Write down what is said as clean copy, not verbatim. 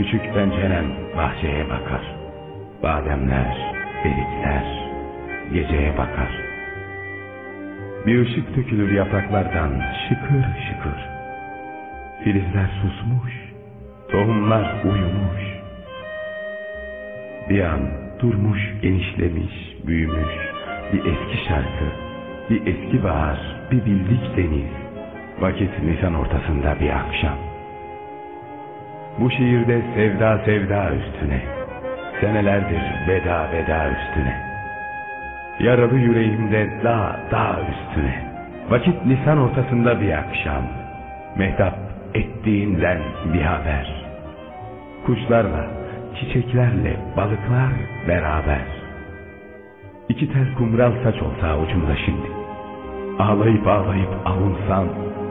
Küçük pencerem bahçeye bakar. Bademler, erikler geceye bakar. Bir ışık dökülür yapraklardan şıkır şıkır. Filizler susmuş, tohumlar uyumuş. Bir an durmuş, genişlemiş, büyümüş. Bir eski şarkı, bir eski bahar, bir bildik deniz. Vakit Nisan ortasında bir akşam. Bu şiirde sevda sevda üstüne, senelerdir veda veda üstüne. Yaralı yüreğimde dağ dağ üstüne. Vakit Nisan ortasında bir akşam. Mehtap ettiğinden bir haber. Kuşlarla, çiçeklerle, balıklar beraber. İki tel kumral saç olsa avucumda şimdi. Ağlayıp ağlayıp avunsam,